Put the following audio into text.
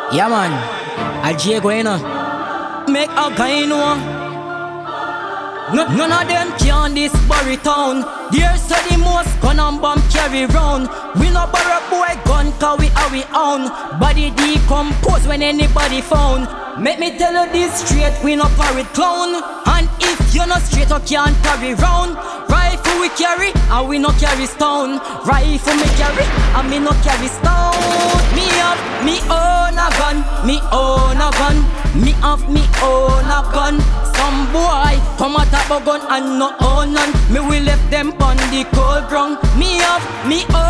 Yeah man, a J go in. Make a guy know. None of them can this Barry town. There's the most gun and bomb carry round. We no borrow boy gun cause we are we own. Body decompose when anybody found. Make me tell you this straight, we no parry clown. And if you not straight, you can't carry round. Rifle we carry, and we no carry stone. Rifle me carry, and me no carry stone. Me have me own a gun, me own a gun. Me have me own a gun. Some boy come out a gun and no own none. Me will left them on the cold ground. Me have me own